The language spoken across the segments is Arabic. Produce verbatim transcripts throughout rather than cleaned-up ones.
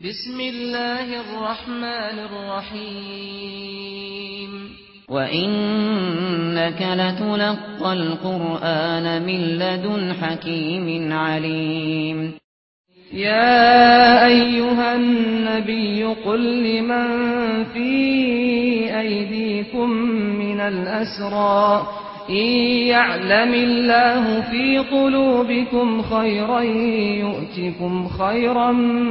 بسم الله الرحمن الرحيم وإنك لتلقى القرآن من لدن حكيم عليم يا أيها النبي قل لمن في أيديكم من الأسرى إن يعلم الله في قلوبكم خيرا يؤتكم خيرا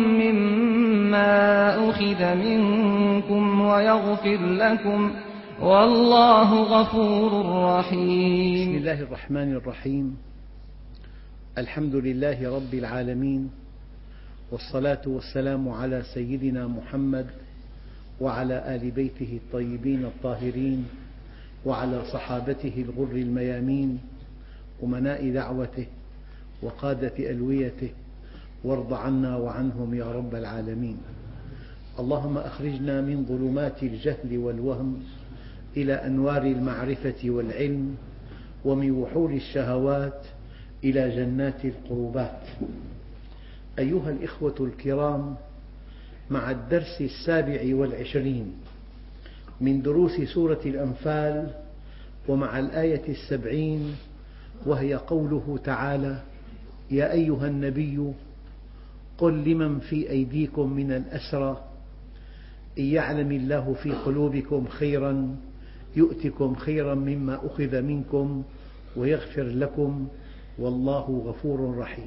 مما أخذ منكم ويغفر لكم والله غفور رحيم. بسم الله الرحمن الرحيم. الحمد لله رب العالمين، والصلاة والسلام على سيدنا محمد وعلى آل بيته الطيبين الطاهرين وعلى صحابته الغر الميامين أمناء دعوته وقادة ألويته، وارض عنا وعنهم يا رب العالمين. اللهم أخرجنا من ظلمات الجهل والوهم إلى أنوار المعرفة والعلم، ومن وحول الشهوات إلى جنات القربات. أيها الإخوة الكرام، مع الدرس السابع والعشرين من دروس سورة الأنفال، ومع الآية السبعين، وهي قوله تعالى: يا أيها النبي قل لمن في أيديكم من الأسرى إن يعلم الله في قلوبكم خيرا يؤتكم خيرا مما أخذ منكم ويغفر لكم والله غفور رحيم.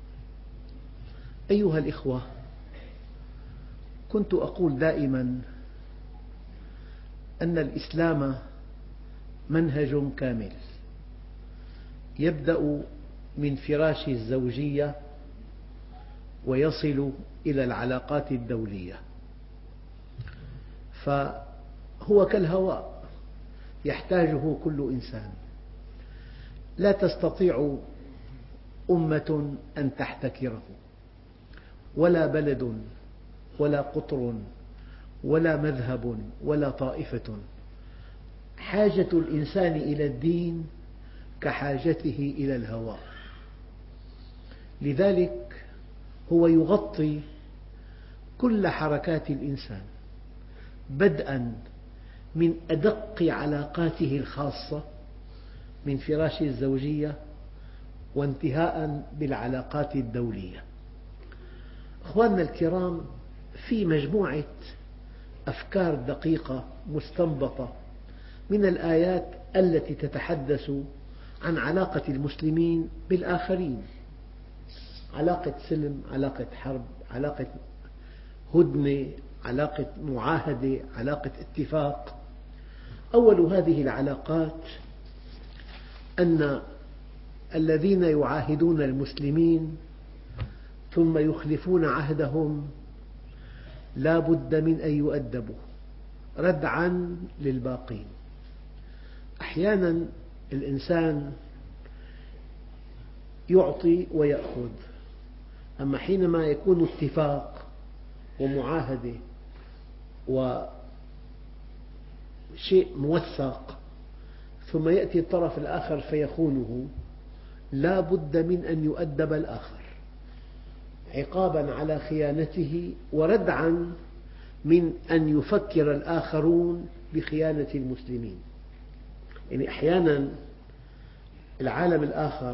أيها الإخوة، كنت أقول دائما أن الإسلام منهج كامل، يبدأ من فراش الزوجية ويصل إلى العلاقات الدولية، فهو كالهواء يحتاجه كل إنسان. لا تستطيع أمة أن تحتكره، ولا بلد ولا قطر ولا مذهب ولا طائفة. حاجة الإنسان إلى الدين كحاجته إلى الهواء، لذلك هو يغطي كل حركات الإنسان، بدءا من أدق علاقاته الخاصة من فراش الزوجية وانتهاء بالعلاقات الدولية. أخواننا الكرام، في مجموعة أفكار دقيقة مستنبطة من الآيات التي تتحدث عن علاقة المسلمين بالآخرين، علاقة سلم، علاقة حرب، علاقة هدنة، علاقة معاهدة، علاقة اتفاق. أول هذه العلاقات أن الذين يعاهدون المسلمين ثم يخلفون عهدهم لا بد من أن يؤدبوا ردعا للباقين. أحيانا الإنسان يعطي ويأخذ، أما حينما يكون اتفاق ومعاهدة وشيء موثق ثم يأتي الطرف الآخر فيخونه، لا بد من أن يؤدب الآخر عقابا على خيانته وردعا من أن يفكر الآخرون بخيانة المسلمين. يعني أحيانا العالم الآخر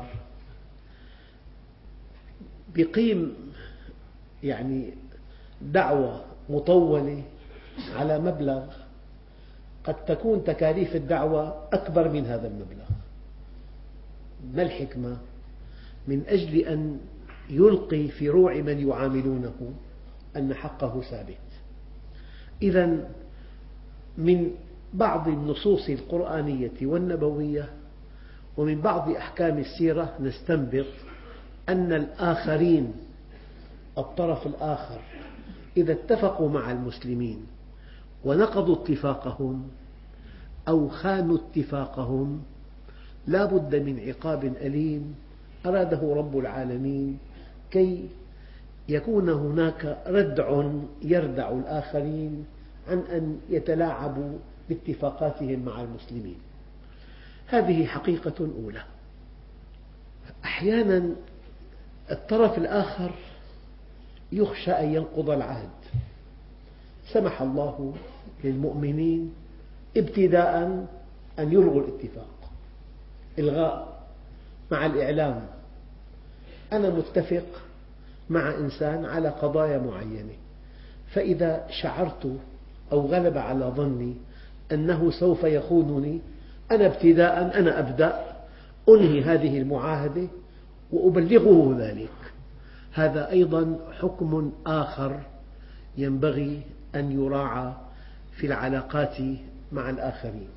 بيقيم يعني دعوة مطولة على مبلغ قد تكون تكاليف الدعوة أكبر من هذا المبلغ. ما الحكمة؟ من أجل أن يلقي في روع من يعاملونه أن حقه ثابت. إذن من بعض النصوص القرآنية والنبوية ومن بعض أحكام السيرة نستنبط أن الآخرين، الطرف الآخر، إذا اتفقوا مع المسلمين ونقضوا اتفاقهم أو خانوا اتفاقهم لا بد من عقاب أليم أراده رب العالمين كي يكون هناك ردع يردع الآخرين عن أن يتلاعبوا باتفاقاتهم مع المسلمين. هذه حقيقة أولى. أحيانا الطرف الآخر يخشى أن ينقض العهد. سمح الله للمؤمنين ابتداء أن يلغوا الاتفاق، إلغاء مع الإعلام. أنا متفق مع إنسان على قضايا معينة، فإذا شعرت أو غلب على ظني أنه سوف يخونني، أنا ابتداء أنا أبدأ أنهي هذه المعاهدة وأبلغه ذلك. هذا أيضا حكم آخر ينبغي أن يراعى في العلاقات مع الآخرين.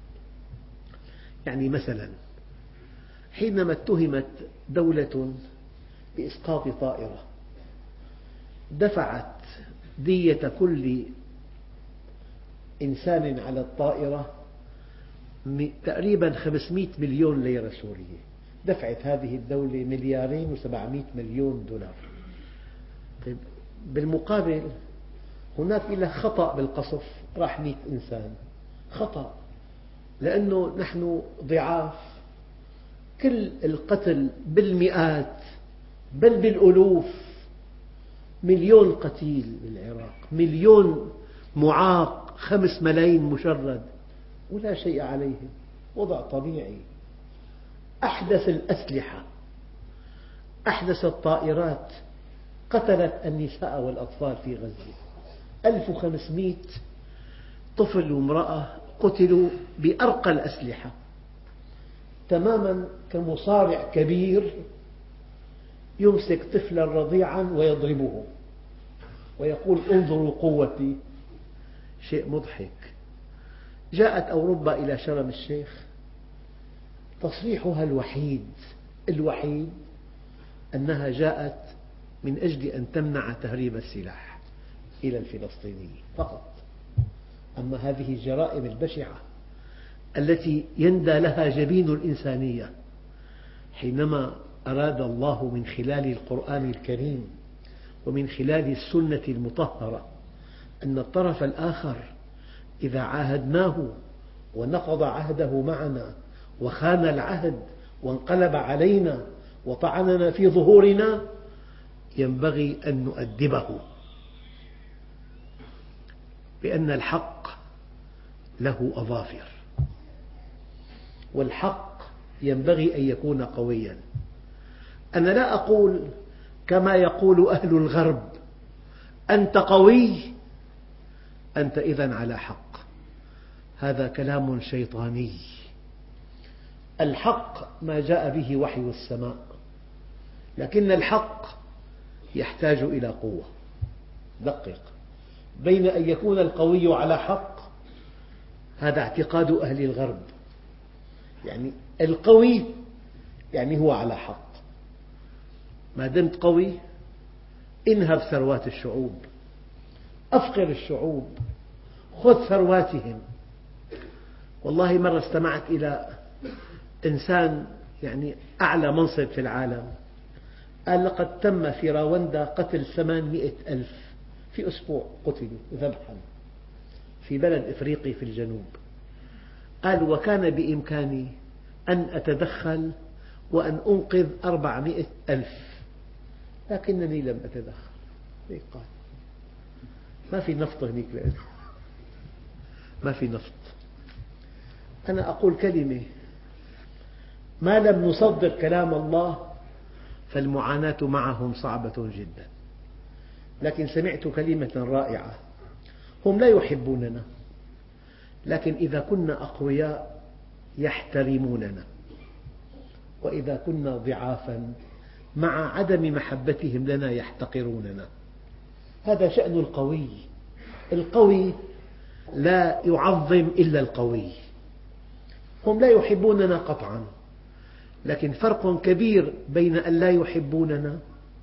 يعني مثلا حينما اتهمت دولة بإسقاط طائرة، دفعت دية كل إنسان على الطائرة تقريبا خمسمئة مليون ليرة سورية. دفعت هذه الدولة مليارين وسبعمئة مليون دولار. طيب بالمقابل هناك له خطأ بالقصف، راح مئة إنسان، خطأ، لأنه نحن ضعاف. كل القتل بالمئات بل بالألوف، مليون قتيل بالعراق، مليون معاق، خمس ملايين مشرد، ولا شيء عليهم، وضع طبيعي. أحدث الأسلحة، أحدث الطائرات، قتلت النساء والأطفال في غزة. ألف وخمسمئة طفل وامرأة قتلوا بأرقى الأسلحة، تماما كمصارع كبير يمسك طفلا رضيعا ويضربه ويقول انظروا قوتي. شيء مضحك. جاءت أوروبا إلى شرم الشيخ، تصريحها الوحيد الوحيد أنها جاءت من أجل أن تمنع تهريب السلاح إلى الفلسطينيين فقط. أما هذه الجرائم البشعة التي يندى لها جبين الإنسانية، حينما أراد الله من خلال القرآن الكريم ومن خلال السنة المطهرة أن الطرف الآخر إذا عاهدناه ونقض عهده معنا وخان العهد وانقلب علينا وطعننا في ظهورنا، ينبغي أن نؤدبه، بأن الحق له أظافر، والحق ينبغي أن يكون قويا. أنا لا أقول كما يقول أهل الغرب أنت قوي أنت إذن على حق، هذا كلام شيطاني. الحق ما جاء به وحي السماء، لكن الحق يحتاج إلى قوة. دقق، بين أن يكون القوي على حق، هذا اعتقاد أهل الغرب، يعني القوي يعني هو على حق. ما دمت قوي انهب ثروات الشعوب، أفقر الشعوب، خذ ثرواتهم. والله مرة استمعت إلى إنسان يعني أعلى منصب في العالم قال لقد تم في راوندا قتل ثمانمئة ألف في أسبوع، قتلوا ذبحا في بلد إفريقي في الجنوب. قال وكان بإمكاني أن أتدخل وأن أنقذ أربعمئة ألف، لكنني لم أتدخل. هيك قال، ما في نفط هناك، لأنه ما في نفط. أنا أقول كلمة، ما لم نصدق كلام الله فالمعاناة معهم صعبة جدا. لكن سمعت كلمة رائعة، هم لا يحبوننا، لكن إذا كنا أقوياء يحترموننا، وإذا كنا ضعافا مع عدم محبتهم لنا يحتقروننا. هذا شأن القوي. القوي لا يعظم إلا القوي. هم لا يحبوننا قطعا، لكن فرق كبير بين أن لا يحبوننا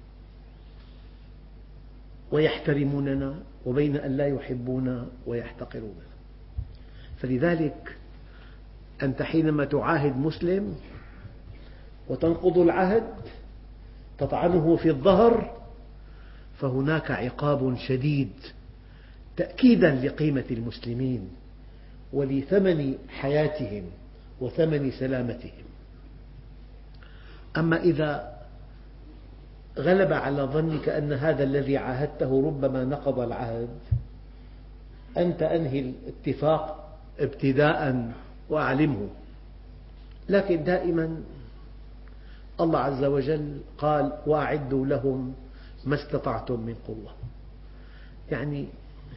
ويحترموننا وبين أن لا يحبونا ويحتقروننا. فلذلك أنت حينما تعاهد مسلم وتنقض العهد، تطعنه في الظهر، فهناك عقاب شديد تأكيدا لقيمة المسلمين ولثمن حياتهم وثمن سلامتهم. أما إذا غلب على ظنك أن هذا الذي عاهدته ربما نقض العهد، أنت أنهي الاتفاق ابتداء وأعلمه. لكن دائما الله عز وجل قال: وأعدوا لهم ما استطعتم من قوة. يعني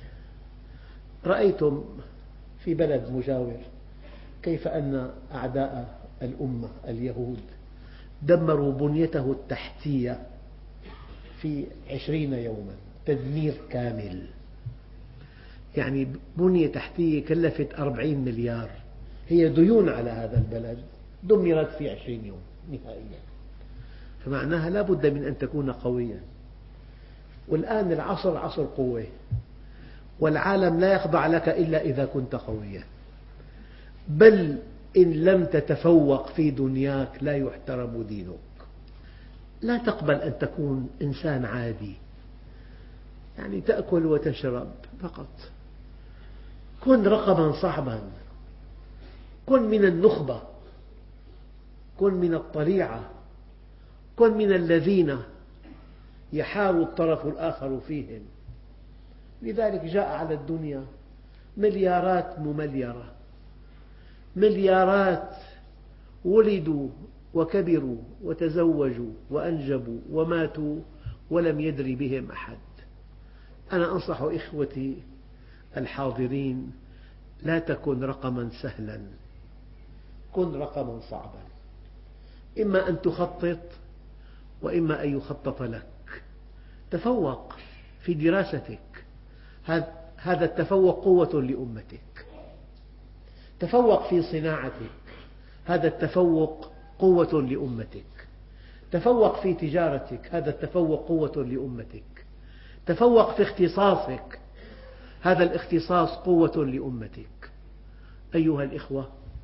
رأيتم في بلد مجاور كيف أن أعداء الأمة اليهود دمروا بنيته التحتية في عشرين يوما، تدمير كامل. يعني بنية تحتية كلفت أربعين مليار، هي ديون على هذا البلد، دمرت في عشرين يوم نهائيا. فمعناها لا بد من أن تكون قويا. والآن العصر عصر قوة، والعالم لا يخضع لك إلا إذا كنت قويا، بل إن لم تتفوق في دنياك لا يحترم دينك. لا تقبل أن تكون إنسان عادي، يعني تأكل وتشرب فقط. كن رقما صعبا، كن من النخبة، كن من الطليعة، كن من الذين يحار الطرف الآخر فيهم. لذلك جاء على الدنيا مليارات ممليرة، مليارات ولدوا وكبروا وتزوجوا وأنجبوا وماتوا ولم يدري بهم أحد. أنا أنصح إخوتي الحاضرين: لا تكن رقما سهلا، كن رقما صعبا. إما أن تخطط وإما أن يخطط لك. تفوق في دراستك، هذا التفوق قوة لأمتك. تفوق في صناعتك، هذا التفوق قوة لأمتك. تفوق في تجارتك، هذا التفوق قوة لأمتك. تفوق في اختصاصك، هذا الاختصاص قوة لأمتك. أيها الإخوة،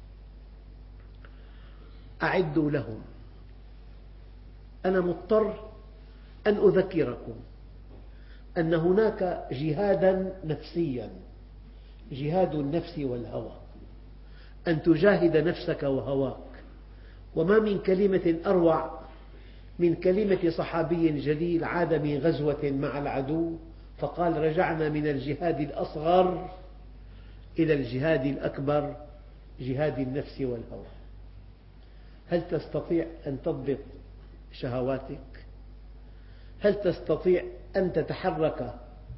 أعدوا لهم. أنا مضطر أن أذكركم أن هناك جهادا نفسيا، جهاد النفس والهوى، أن تجاهد نفسك وهواك. وما من كلمة أروع من كلمة صحابي جليل عاد من غزوة مع العدو فقال: رجعنا من الجهاد الأصغر إلى الجهاد الأكبر، جهاد النفس والهوى. هل تستطيع أن تضبط شهواتك؟ هل تستطيع أن تتحرك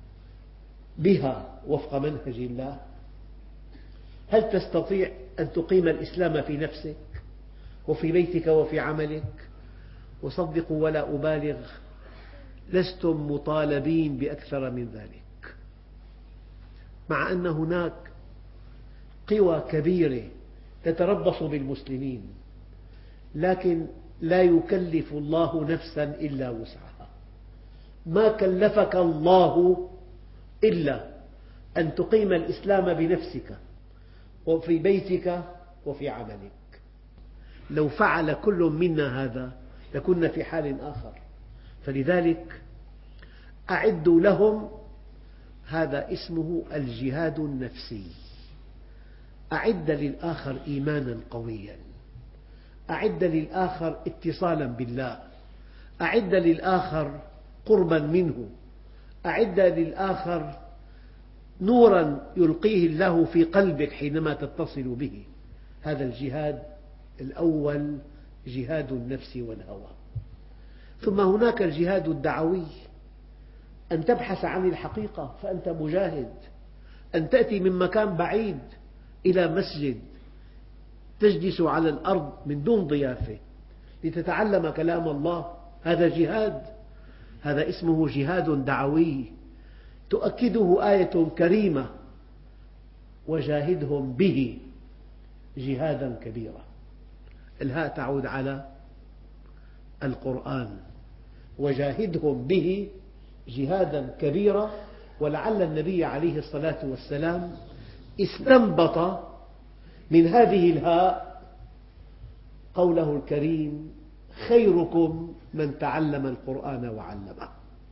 بها وفق منهج الله؟ هل تستطيع أن تقيم الإسلام في نفسك وفي بيتك وفي عملك؟ وصدقوا ولا أبالغ، لستم مطالبين بأكثر من ذلك. مع أن هناك قوى كبيرة تتربص بالمسلمين، لكن لا يكلف الله نفسا إلا وسعها. ما كلفك الله إلا أن تقيم الإسلام بنفسك وفي بيتك وفي عملك. لو فعل كل منا هذا لكنا في حال آخر. فلذلك أعدوا لهم، هذا اسمه الجهاد النفسي. أعد للآخر إيمانا قويا، أعد للآخر اتصالا بالله، أعد للآخر قربا منه، أعد للآخر نورا يلقيه الله في قلبك حينما تتصل به. هذا الجهاد الأول، جهاد النفس والهوى. ثم هناك الجهاد الدعوي، أن تبحث عن الحقيقة فأنت مجاهد، أن تأتي من مكان بعيد إلى مسجد تجلس على الأرض من دون ضيافة لتتعلم كلام الله، هذا جهاد، هذا اسمه جهاد دعوي. تؤكده آية كريمة: وجاهدهم به جهادا كبيرا. الهاء تعود على القرآن، وجاهدهم به جهادا كبيرا. ولعل النبي عليه الصلاة والسلام استنبط من هذه الهاء قوله الكريم: خيركم من تعلم القرآن وعلمه.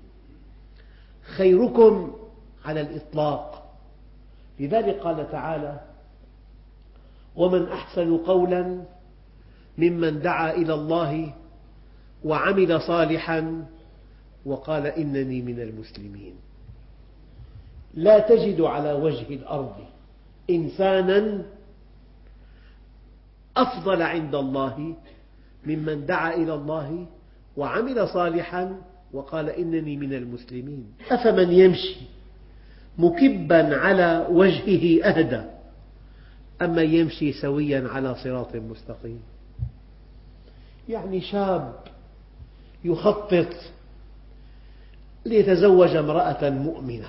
خيركم على الإطلاق. لذلك قال تعالى: ومن أحسن قولا ممن دعا إلى الله وعمل صالحا وقال إنني من المسلمين. لا تجد على وجه الأرض إنسانا أفضل عند الله ممن دعا إلى الله وعمل صالحا وقال إنني من المسلمين. أفمن يمشي مكبا على وجهه أهدى أما يمشي سويا على صراط مستقيم. يعني شاب يخطط ليتزوج امرأة مؤمنة،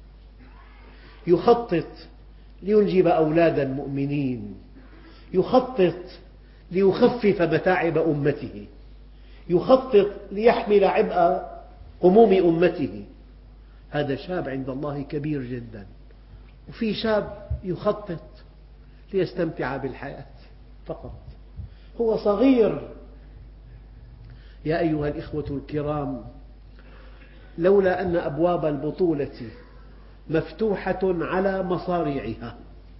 يخطط لينجب أولادا مؤمنين، يخطط ليخفف متاعب أمته، يخطط ليحمل عبء هموم أمته. هذا شاب عند الله كبير جدا. وفي شاب يخطط ليستمتع بالحياة فقط، هو صغير. يا أيها الإخوة الكرام، لولا أن أبواب البطولة مفتوحة على مصاريعها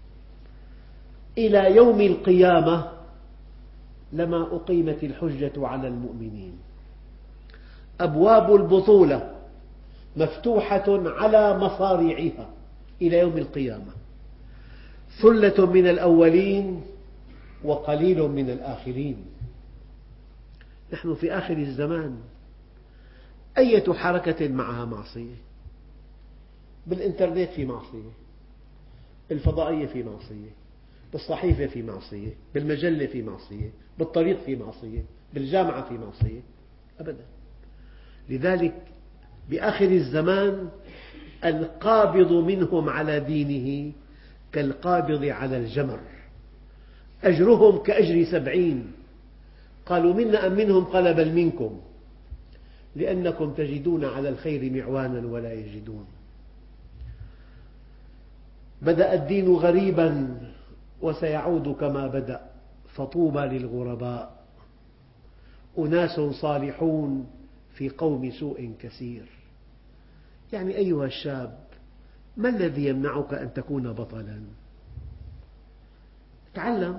إلى يوم القيامة لما أقيمت الحجة على المؤمنين. أبواب البطولة مفتوحة على مصاريعها إلى يوم القيامة، ثلة من الأولين وقليل من الآخرين. نحن في آخر الزمان، أية حركة معها معصية. بالإنترنت في معصية، بالفضائية في معصية، بالصحيفة في معصية، بالمجلة في معصية، بالطريق في معصية، بالجامعة في معصية. أبدا. لذلك بآخر الزمان القابض منهم على دينه كالقابض على الجمر، أجرهم كأجر سبعين. قالوا منا أم منهم؟ قال بل منكم، لأنكم تجدون على الخير معوانا ولا يجدون. بدأ الدين غريبا وسيعود كما بدأ، فطوبى للغرباء، أناس صالحون في قوم سوء كثير. يعني أيها الشاب، ما الذي يمنعك أن تكون بطلا؟ تعلم،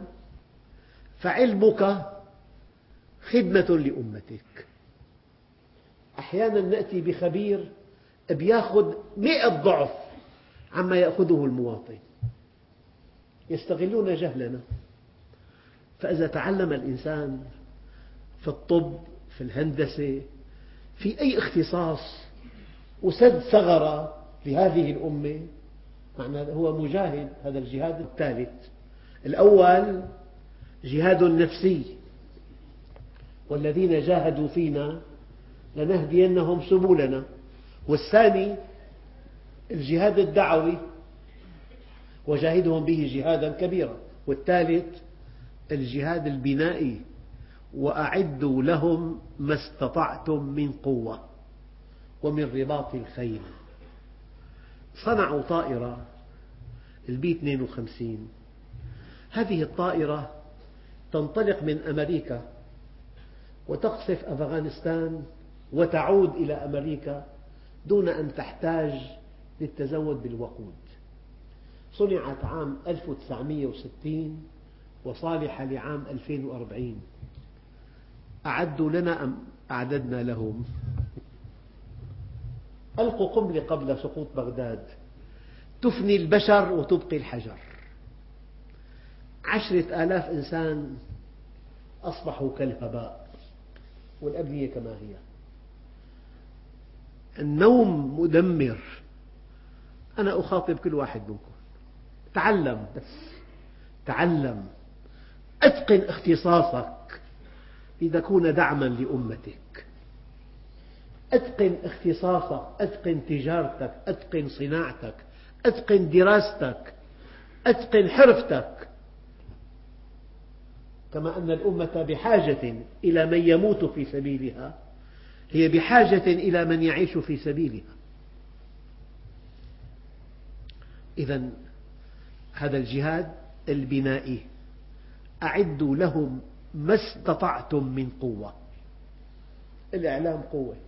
فعلمك خدمة لأمتك. أحيانا نأتي بخبير يأخذ مئة ضعف عما يأخذه المواطن، يستغلون جهلنا. فإذا تعلم الإنسان في الطب، في الهندسة، في أي اختصاص وسد ثغرة لهذه الأمة، معناه هو مجاهد. هذا الجهاد الثالث. الأول جهاد نفسي، والذين جاهدوا فينا لنهدينهم سبلنا. والثاني الجهاد الدعوي، وجاهدهم به جهادا كبيرا. والثالث الجهاد البنائي، وأعدوا لهم ما استطعتم من قوة ومن رباط الخيل. صنعوا طائرة البي اثنين وخمسين. هذه الطائرة تنطلق من أمريكا وتقصف أفغانستان وتعود إلى أمريكا دون أن تحتاج للتزود بالوقود. صنعت عام ألف وتسعمئة وستين وصالحة لعام ألفين وأربعين. أعدوا لنا أم أعددنا لهم؟ ألقوا قنبلة قبل سقوط بغداد تفني البشر وتبقي الحجر. عشرة آلاف إنسان أصبحوا كالهباء، والأبنية كما هي. النوم مدمر. أنا أخاطب كل واحد منكم، تعلم، بس تعلم، أتقن اختصاصك لتكون دعما لأمتك. أتقن اختصاصك، أتقن تجارتك، أتقن صناعتك، أتقن دراستك، أتقن حرفتك. كما أن الأمة بحاجة إلى من يموت في سبيلها، هي بحاجة إلى من يعيش في سبيلها. إذن هذا الجهاد البنائي، أعدوا لهم ما استطعتم من قوة. الإعلام قوة،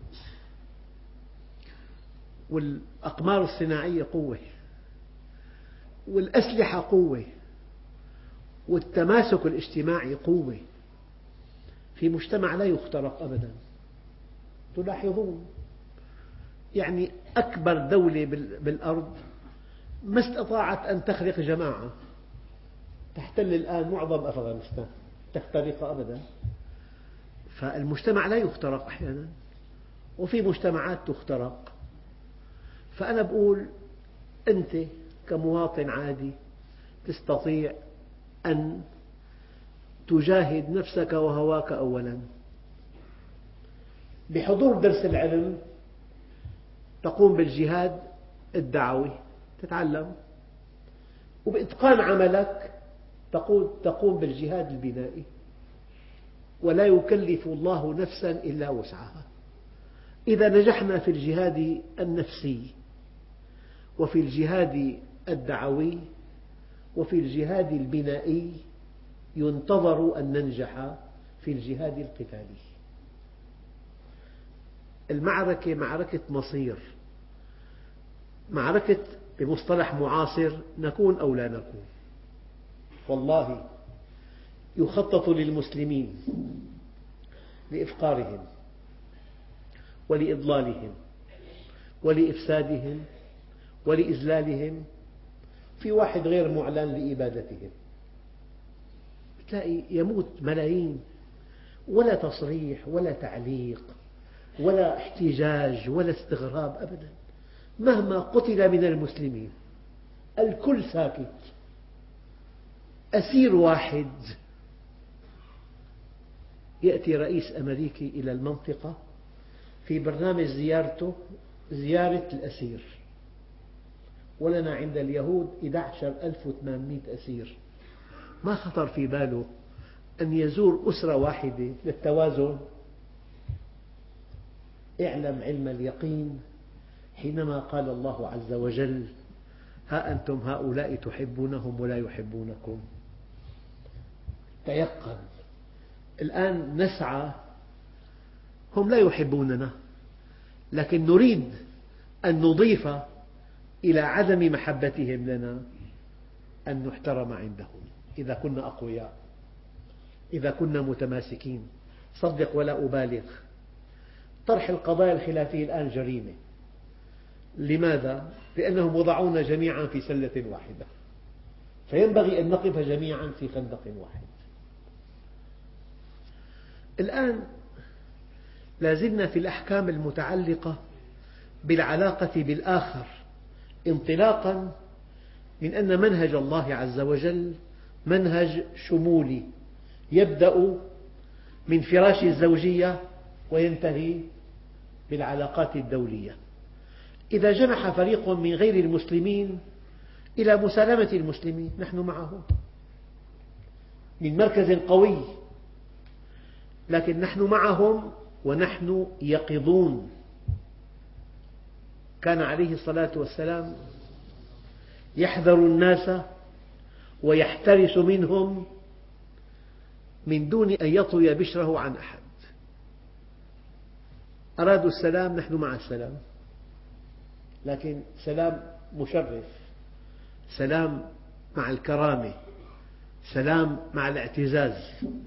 والأقمار الصناعية قوة، والأسلحة قوة، والتماسك الاجتماعي قوة. في مجتمع لا يخترق أبدا. تلاحظون يعني أكبر دولة بالأرض ما استطاعت أن تخلق جماعة، تحتل الآن معظم أفغانستان، تخترق أبدا. فالمجتمع لا يخترق أحيانا، وفي مجتمعات تخترق. فأنا أقول أنت كمواطن عادي تستطيع أن تجاهد نفسك وهواك أولا بحضور درس العلم، تقوم بالجهاد الدعوي تتعلم، وبإتقان عملك تقوم بالجهاد البنائي. ولا يكلف الله نفسا إلا وسعها. إذا نجحنا في الجهاد النفسي وفي الجهاد الدعوي وفي الجهاد البنائي، ينتظر أن ننجح في الجهاد القتالي. المعركة معركة مصير، معركة بمصطلح معاصر نكون أو لا نكون. والله يخطط للمسلمين لإفقارهم ولإضلالهم ولإفسادهم ولإذلالهم، في واحد غير معلن لإبادتهم. تلاقي يموت ملايين، ولا تصريح ولا تعليق ولا احتجاج ولا استغراب أبدا. مهما قتل من المسلمين الكل ساكت. أسير واحد، يأتي رئيس أمريكي إلى المنطقة في برنامج زيارته زيارة الأسير، ولنا عند اليهود أحد عشر ألف وثمانمئة أسير. ما خطر في باله أن يزور أسرة واحدة للتوازن؟ اعلم علم اليقين حينما قال الله عز وجل: ها أنتم هؤلاء تحبونهم ولا يحبونكم. تيقن. الآن نسعى، هم لا يحبوننا، لكن نريد أن نضيف إلى عدم محبتهم لنا أن نحترم عندهم إذا كنا أقوياء، إذا كنا متماسكين. صدق ولا أبالغ، طرح القضايا الخلافية الآن جريمة. لماذا؟ لأنهم وضعونا جميعا في سلة واحدة، فينبغي أن نقف جميعا في خندق واحد. الآن لا زلنا في الأحكام المتعلقة بالعلاقة بالآخر، انطلاقا من أن منهج الله عز وجل منهج شمولي، يبدأ من فراش الزوجية وينتهي بالعلاقات الدولية. إذا جنح فريق من غير المسلمين إلى مسالمة المسلمين، نحن معهم من مركز قوي، لكن نحن معهم ونحن يقظون. كان عليه الصلاة والسلام يحذر الناس ويحترس منهم من دون أن يطوي بشره عن أحد. أرادوا السلام، نحن مع السلام، لكن سلام مشرف، سلام مع الكرامة، سلام مع الاعتزاز.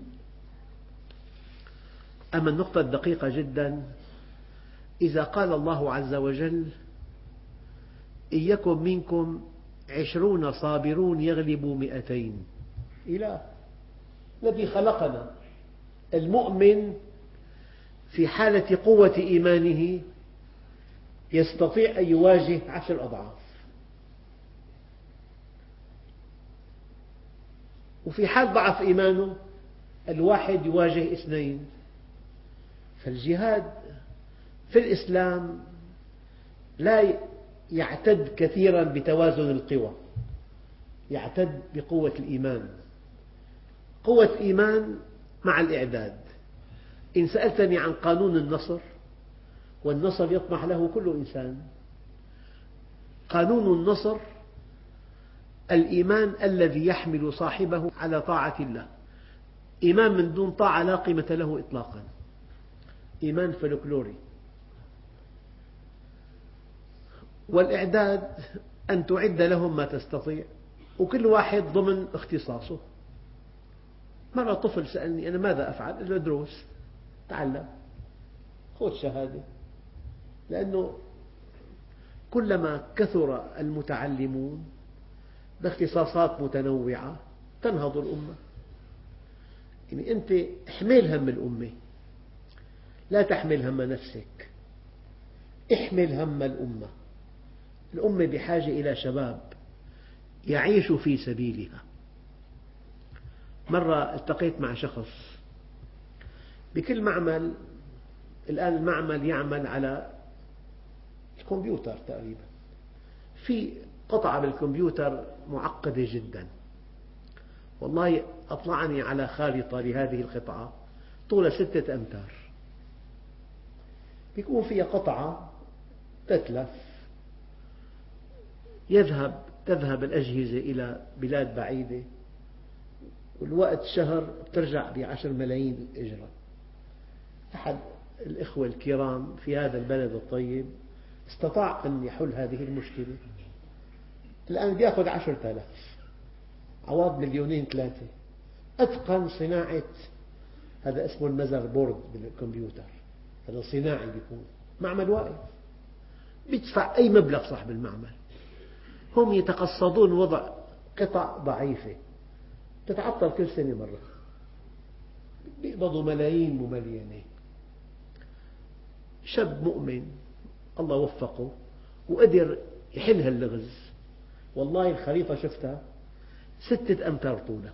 أما النقطة الدقيقة جدا، إذا قال الله عز وجل: إن يكن منكم عشرون صابرون يغلبوا مئتين، إله الذي خلقنا. المؤمن في حالة قوة إيمانه يستطيع أن يواجه عشر أضعاف، وفي حال ضعف إيمانه الواحد يواجه اثنين. فالجهاد في الإسلام لا يعتد كثيرا بتوازن القوى، يعتد بقوة الإيمان. قوة إيمان مع الإعداد. إن سألتني عن قانون النصر، والنصر يطمح له كل إنسان، قانون النصر الإيمان الذي يحمل صاحبه على طاعة الله. إيمان من دون طاعة لا قيمة له إطلاقا، إيمان فلكلوري. والإعداد أن تعد لهم ما تستطيع، وكل واحد ضمن اختصاصه. مرة طفل سألني: أنا ماذا أفعل؟ قلت له: دروس، تعلم، خذ شهادة، لأنه كلما كثر المتعلمون باختصاصات متنوعة تنهض الأمة. يعني أنت احمل هم الأمة، لا تحمل هم نفسك، احمل هم الأمة. الأمة بحاجة إلى شباب يعيش في سبيلها. مرة التقيت مع شخص بكل معمل، الآن المعمل يعمل على الكمبيوتر تقريبا، في قطعة بالكمبيوتر معقدة جدا، والله أطلعني على خارطة لهذه القطعة طولها ستة أمتار، يكون فيها قطعة تتلف، يذهب تذهب الأجهزة إلى بلاد بعيدة، والوقت شهر ترجع بعشر ملايين إجرة. أحد الإخوة الكرام في هذا البلد الطيب استطاع أن يحل هذه المشكلة، الآن يأخذ عشرة آلاف، عوض مليونين ثلاثة، أتقن صناعة، هذا اسمه المذر بورد بالكمبيوتر، هذا صناعي بيكون، معمل واقف بيدفع أي مبلغ صاحب المعمل، هم يتقصدون وضع قطع ضعيفة تتعطل كل سنة مرة، بيقبضوا ملايين مملينة. شاب مؤمن الله وفقه وقدر يحل هاللغز، والله الخريطة شفتها ستة أمتار طولها،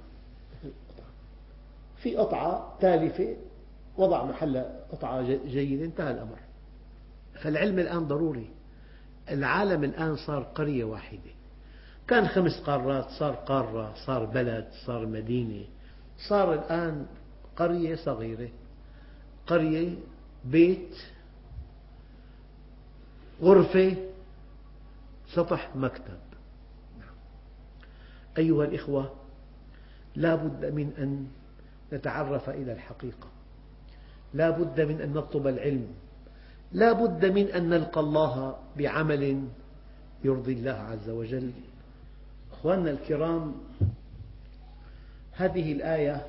في قطعة تالفة وضع محلها قطعة جيدة، انتهى الأمر. فالعلم الآن ضروري. العالم الآن صار قرية واحدة، كان خمس قارات صار قارة، صار بلد، صار مدينة، صار الآن قرية صغيرة، قرية بيت غرفة سطح مكتب. أيها الإخوة، لا بد من أن نتعرف إلى الحقيقة، لا بد من أن نطلب العلم، لا بد من أن نلقى الله بعمل يرضي الله عز وجل. أخواننا الكرام، هذه الآية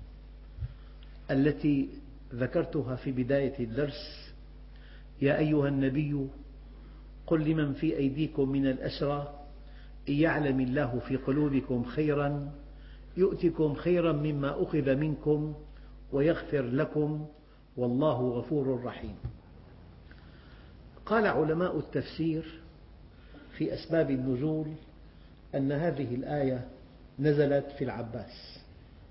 التي ذكرتها في بداية الدرس، يا أيها النبي قل لمن في أيديكم من الأسرى إن يعلم الله في قلوبكم خيرا يؤتكم خيرا مما أخذ منكم ويغفر لكم والله غفور رحيم. قال علماء التفسير في أسباب النزول أن هذه الآية نزلت في العباس،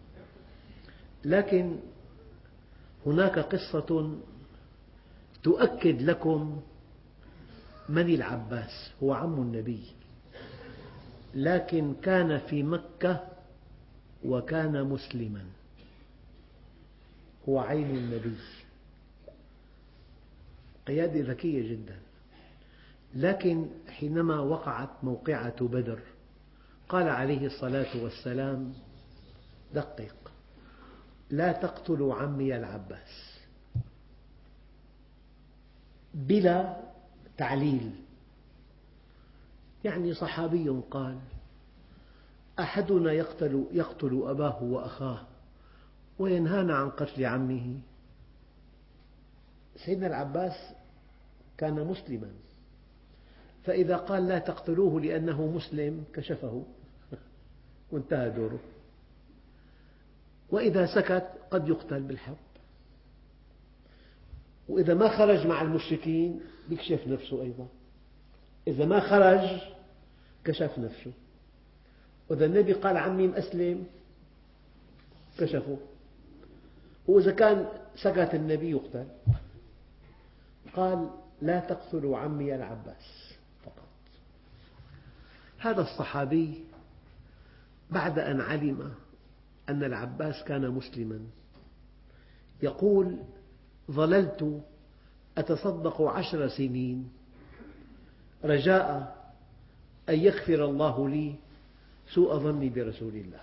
لكن هناك قصة تؤكد لكم من العباس. هو عم النبي، لكن كان في مكة وكان مسلما، هو عين النبي، قيادة ذكية جدا. لكن حينما وقعت موقعة بدر قال عليه الصلاة والسلام دقق، لا تقتلوا عمي العباس، بلا تعليل. يعني صحابي قال أحدنا يقتل, يقتل أباه وأخاه وينهانا عن قتل عمه. سيدنا العباس كان مسلما، فإذا قال لا تقتلوه لأنه مسلم كشفه وانتهى دوره، وإذا سكت قد يقتل بالحرب، وإذا ما خرج مع المشركين يكشف نفسه أيضا، إذا ما خرج كشف نفسه، وإذا النبي قال عمي مسلم كشفه، وإذا كان سكت النبي يقتل. قال لا تقتلوا عمي العباس فقط. هذا الصحابي بعد أن علم أن العباس كان مسلما يقول ظللت أتصدق عشر سنين رجاء أن يغفر الله لي سوء ظني برسول الله.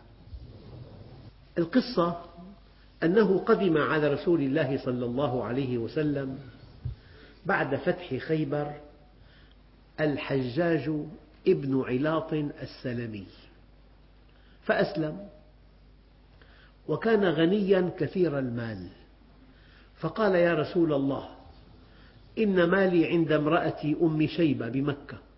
القصة أنه قدم على رسول الله صلى الله عليه وسلم بعد فتح خيبر الحجاج ابن علاط السلمي، فأسلم، وكان غنيا كثير المال، فقال يا رسول الله إن مالي عند امرأتي أم شيبة بمكة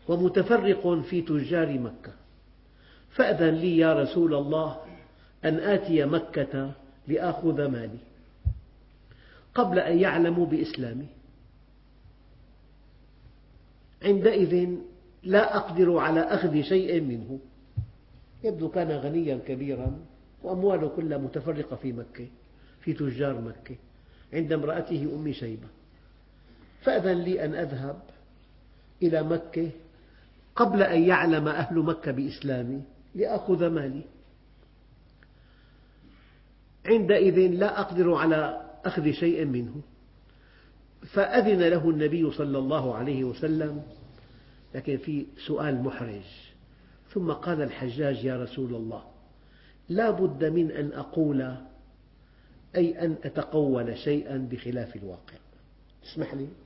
ومتفرق في تجار مكة، فأذن لي يا رسول الله أن آتي مكة لآخذ مالي قبل أن يعلموا بإسلامي، عندئذ لا أقدر على أخذ شيء منه. يبدو كان غنيا كبيرا وأمواله كلها متفرقة في مكة في تجار مكة عند امرأته أم شيبة، فأذن لي أن أذهب إلى مكة قبل أن يعلم أهل مكة بإسلامي لآخذ مالي، عندئذ لا أقدر على أخذ شيء منه. فأذن له النبي صلى الله عليه وسلم، لكن في سؤال محرج. ثم قال الحجاج: يا رسول الله، لا بد من أن أقول، أي أن أتقول شيئا بخلاف الواقع، اسمح لي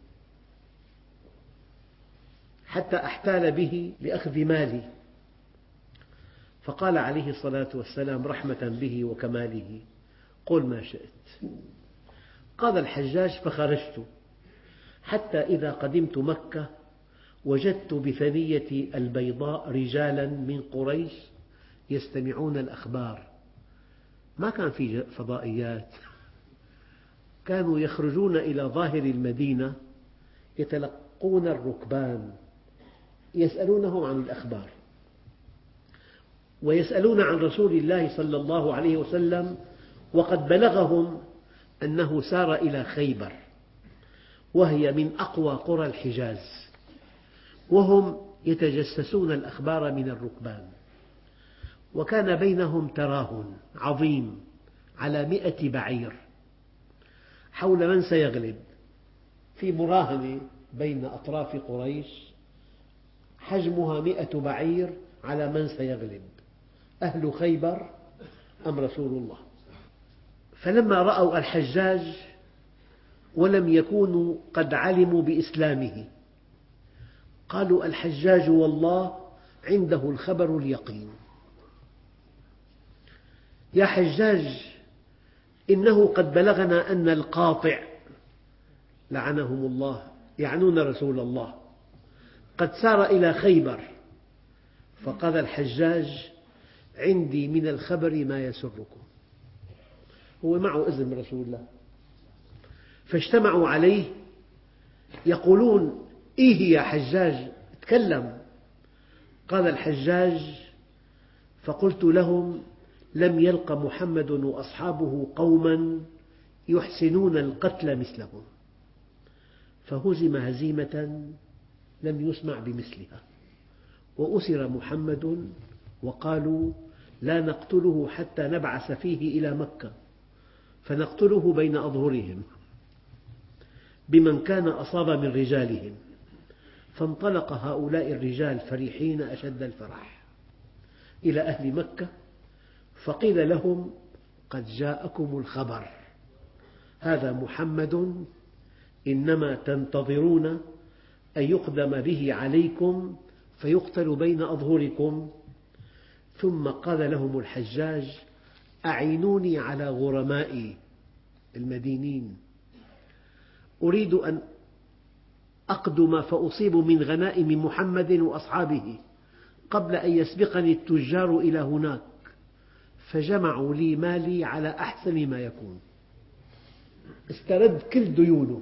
حتى أحتال به لأخذ مالي. فقال عليه الصلاة والسلام رحمة به وكماله: قل ما شئت. قال الحجاج: فخرجت حتى إذا قدمت مكة وجدت بثنية البيضاء رجالا من قريش يستمعون الأخبار. ما كان في فضائيات، كانوا يخرجون إلى ظاهر المدينة يتلقون الركبان يسألونهم عن الأخبار، ويسألون عن رسول الله صلى الله عليه وسلم، وقد بلغهم أنه سار إلى خيبر وهي من أقوى قرى الحجاز، وهم يتجسسون الأخبار من الركبان. وكان بينهم تراهن عظيم على مئة بعير حول من سيغلب، في مراهنة بين أطراف قريش حجمها مئة بعير على من سيغلب، أهل خيبر أم رسول الله. فلما رأوا الحجاج ولم يكونوا قد علموا بإسلامه قالوا: الحجاج والله عنده الخبر اليقين. يا حجاج، إنه قد بلغنا أن القاطع لعنهم الله يعنون رسول الله قد سار إلى خيبر. فقال الحجاج: عندي من الخبر ما يسركم. هو معه إذن من رسول الله، فاجتمعوا عليه يقولون: إيه يا حجاج تكلم. قال الحجاج: فقلت لهم: لم يلق محمد وأصحابه قوما يحسنون القتل مثلهم، فهزم هزيمة لم يسمع بمثلها، وأسر محمد وقالوا: لا نقتله حتى نبعث فيه إلى مكة فنقتله بين أظهرهم بمن كان أصاب من رجالهم. فانطلق هؤلاء الرجال فرحين أشد الفرح إلى أهل مكة، فقيل لهم: قد جاءكم الخبر، هذا محمد، إنما تنتظرون أن يقدم به عليكم فيقتل بين أظهركم. ثم قال لهم الحجاج: أعينوني على غرمائي المدينين، أريد أن أقدم فأصيب من غنائم محمد وأصحابه قبل أن يسبقني التجار إلى هناك. فجمعوا لي مالي على أحسن ما يكون، استرد كل ديونه.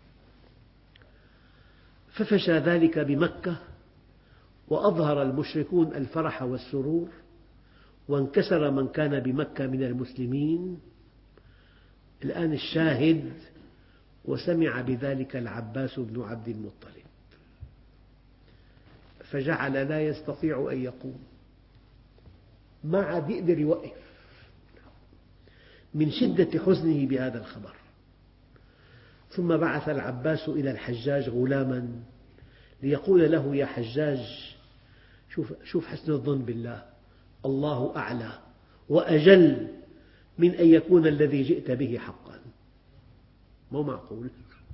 ففشى ذلك بمكة، وأظهر المشركون الفرح والسرور، وانكسر من كان بمكة من المسلمين. الآن الشاهد: وسمع بذلك العباس بن عبد المطلب، فجعل لا يستطيع أن يقوم، ما عاد يقدر يوقف من شدة حزنه بهذا الخبر. ثم بعث العباس إلى الحجاج غلاما ليقول له: يا حجاج، شوف, شوف حسن الظن بالله، الله أعلى وأجل من أن يكون الذي جئت به حقا. مو معقول،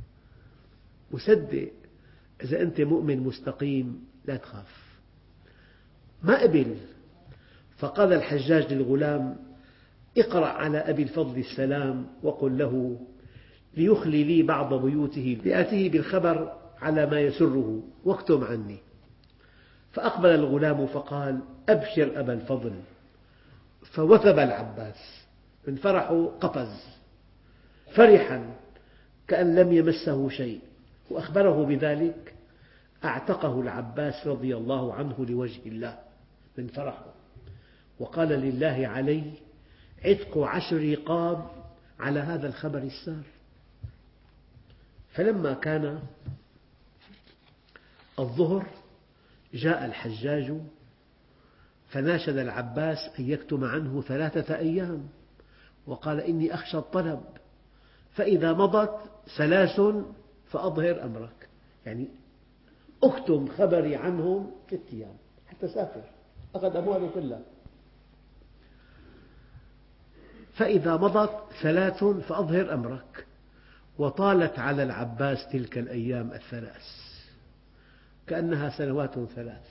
وصدق إذا أنت مؤمن مستقيم لا تخاف. ما قبل. فقال الحجاج للغلام: اقرأ على أبي الفضل السلام وقل له ليخلي لي بعض بيوته لآتيه بالخبر على ما يسره واكتم عني. فأقبل الغلام فقال: أبشر أبا الفضل. فوثب العباس من فرحه، قفز فرحا كأن لم يمسه شيء، وأخبره بذلك. أعتقه العباس رضي الله عنه لوجه الله من فرحه، وقال: لله علي عتق عشر رقاب على هذا الخبر السار. فلما كان الظهر جاء الحجاج فناشد العباس أن يكتم عنه ثلاثة أيام، وقال: إني أخشى الطلب، فإذا مضت ثلاث فأظهر أمرك، يعني أكتم خبري عنهم ثلاثة أيام حتى سافر، أخذ أمواله كلها. فإذا مضت ثلاث فأظهر أمرك. وطالت على العباس تلك الأيام الثلاث كأنها سنوات ثلاث.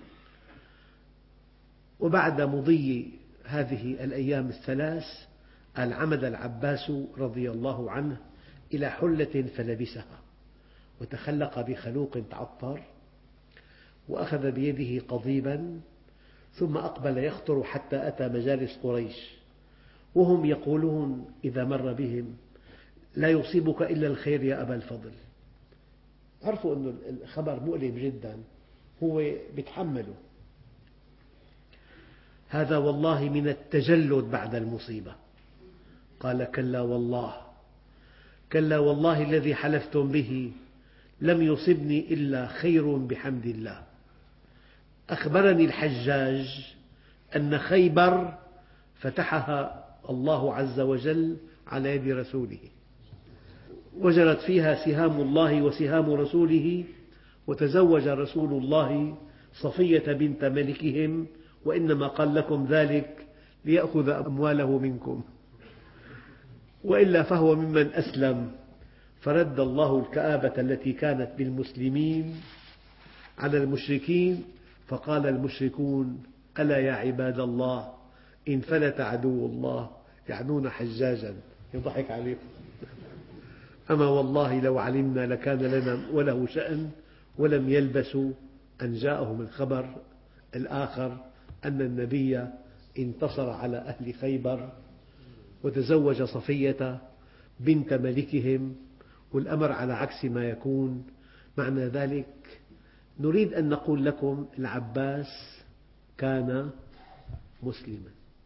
وبعد مضي هذه الأيام الثلاث عمد العباس رضي الله عنه إلى حلة فلبسها، وتخلق بخلوق تعطر، وأخذ بيده قضيبا، ثم أقبل يخطر حتى أتى مجالس قريش، وهم يقولون إذا مر بهم: لا يصيبك إلا الخير يا أبا الفضل. عرفوا أن الخبر مؤلم جدا، هو يتحمله. هذا والله من التجلد بعد المصيبة. قال: كلا والله، كلا والله الذي حلفتم به لم يصبني إلا خير بحمد الله. أخبرني الحجاج أن خيبر فتحها الله عز وجل على يد رسوله، وجرت فيها سهام الله وسهام رسوله، وتزوج رسول الله صفية بنت ملكهم، وإنما قال لكم ذلك ليأخذ أمواله منكم، وإلا فهو ممن أسلم، فرد الله الكآبة التي كانت بالمسلمين على المشركين، فقال المشركون: ألا يا عباد الله انفلت عدو الله يعنون حجاجا، يضحك عليهم. أما والله لو علمنا لكان لنا وله شأن، ولم يلبثوا أن جاءهم الخبر الآخر أن النبي انتصر على أهل خيبر وتزوج صفية بنت ملكهم، والأمر على عكس ما يكون. معنى ذلك نريد أن نقول لكم: العباس كان مسلما،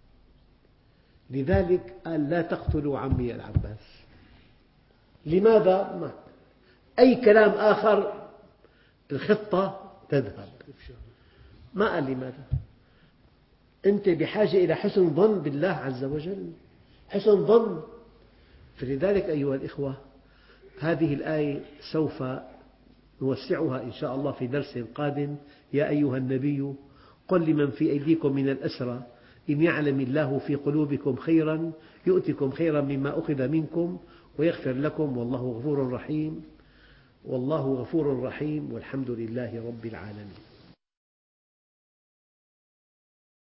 لذلك قال: لا تقتلوا عمي العباس. لماذا؟ ما أي كلام آخر الخطة تذهب. ما قال لماذا. أنت بحاجة إلى حسن ظن بالله عز وجل، حسن ظن. فلذلك أيها الإخوة، هذه الآية سوف نوسعها إن شاء الله في درس قادم. يا أيها النبي قل لمن في أيديكم من الأسرى إن يعلم الله في قلوبكم خيرا يؤتكم خيرا مما أخذ منكم ويغفر لكم والله غفور رحيم. والله غفور رحيم، والحمد لله رب العالمين.